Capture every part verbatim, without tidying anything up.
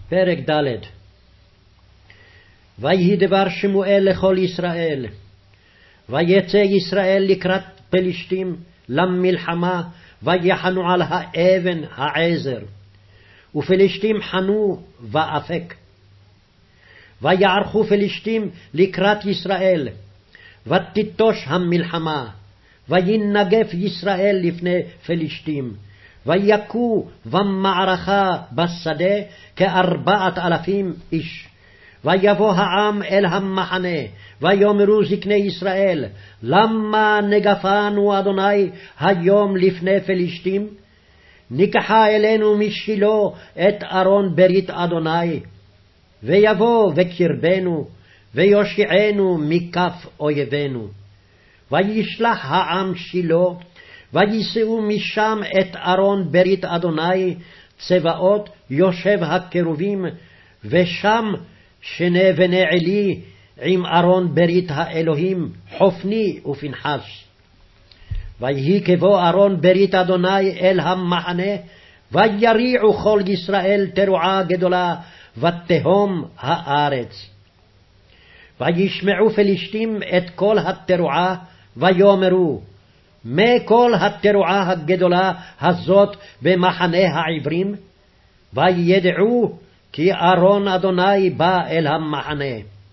פרק ד'. ויהי דבר שמואל לכל ישראל, ויצא ישראל לקראת פלישתים למלחמה, ויחנו על האבן העזר, ופלישתים חנו באפק. ויערכו פלישתים לקראת ישראל, ותיטוש המלחמה, וינגף ישראל לפני פלישתים, ויכו במערכה בשדה כארבעת אלפים איש. ויבוא העם אל המחנה, ויאמרו זקני ישראל, למה נגפנו אדוני היום לפני פלישתים? ניקחה אלינו משילה את ארון ברית אדוני, ויבוא וקרבנו, ויושיענו מכף אויבינו. וישלח העם שילה, ויישאו משם את ארון ברית אדוני צבאות יושב הקרובים, ושם שני בני עלי עם ארון ברית האלוהים, חופני ופנחס. ויהי כבוא ארון ברית אדוני אל המחנה, ויריעו כל ישראל תרועה גדולה, ותהום הארץ. וישמעו פלישתים את כל התרועה, ויאמרו, מה כל התרועה הגדולה הזאת במחנה העברים? וידעו כי ארון אדוני בא אל המחנה.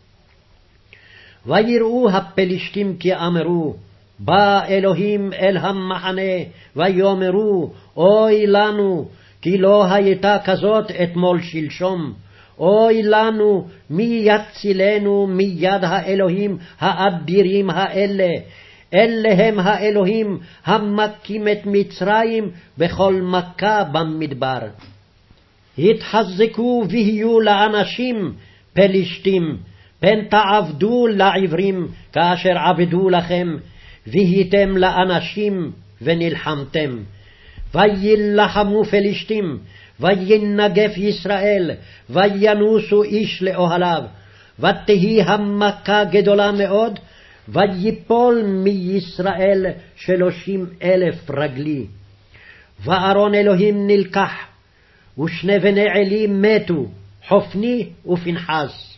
ויראו הפלישתים כי אמרו, בא אלוהים אל המחנה, ויאמרו, אוי לנו, כי לא הייתה כזאת אתמול שלשום. אוי לנו, מי יצילנו מיד האלוהים האדירים האלה? אלה הם האלוהים המכים את מצרים בכל מכה במדבר. התחזקו ויהיו לאנשים פלישתים, פן תעבדו לעברים כאשר עבדו לכם, והייתם לאנשים ונלחמתם. וילחמו פלישתים, וינגף ישראל, וינוסו איש לאוהליו, ותהי המכה גדולה מאוד, ויפול מישראל שלושים אלף רגלי. וארון אלוהים נלקח, ושני בני עלי מתו, חופני ופנחס.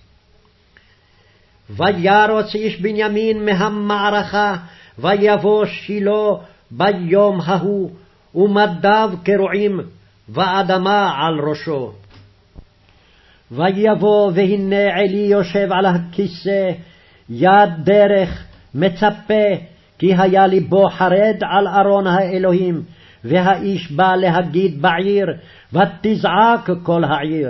וירוץ איש בנימין מהמערכה, ויבוא שילה ביום ההוא, ומדיו קרועים, ואדמה על ראשו. ויבוא, והנה עלי יושב על הכיסא, יד דרך מצפה, כי היה ליבו חרד על ארון האלוהים, והאיש בא להגיד בעיר, ותזעק כל העיר.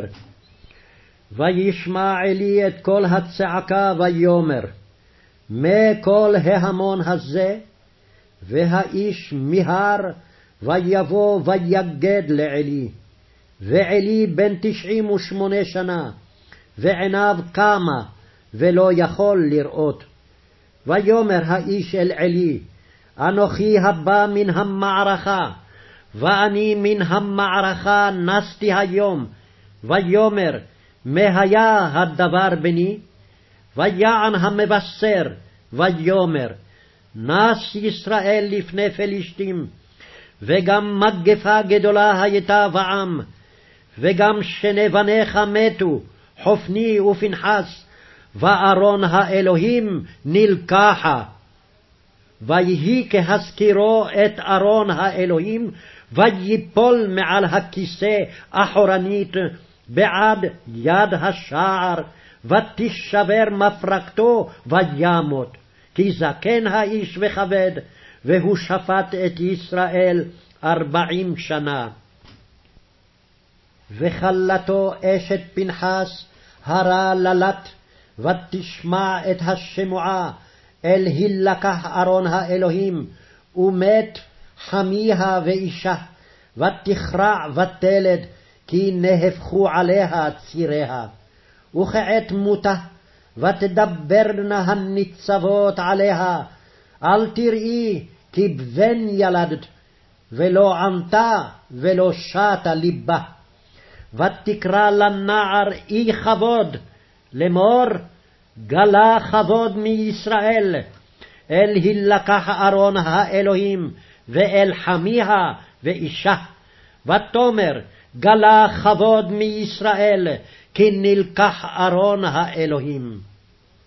וישמע עלי את כל הצעקה, ויאמר, מה כל ההמון הזה? והאיש מיהר, ויבוא ויגד לעלי. ועלי בן תשעים ושמונה שנה, ועיניו קמה, ולא יכול לראות. ויאמר האיש אל עלי, אנוכי הבא מן המערכה, ואני מן המערכה נסתי היום. ויאמר, מה היה הדבר בני? ויען המבשר, ויאמר, נס ישראל לפני פלישתים, וגם מגפה גדולה הייתה בעם, וגם שני בניך מתו, חופני ופנחס, וארון האלוהים נלקחה. ויהי כהזכירו את ארון האלוהים, ויפול מעל הכיסא אחורנית בעד יד השער, ותשבר מפרקתו וימות, כי זקן האיש וכבד, והוא שפט את ישראל ארבעים שנה. וכלתו אשת פנחס הרה ללט, ותשמע את השמועה אל הילקח ארון האלוהים, ומת חמיה ואישה, ותכרע ותלד, כי נהפכו עליה ציריה. וכעת מותה, ותדברנה הניצבות עליה, אל תראי כי בן ילדת, ולא ענתה ולא שתה ליבה. ותקרא לנער אי כבוד, לאמור, גלה כבוד מישראל, אל הילקח ארון האלוהים, ואל חמיה ואישה. ותאמר, גלה כבוד מישראל, כי נלקח ארון האלוהים.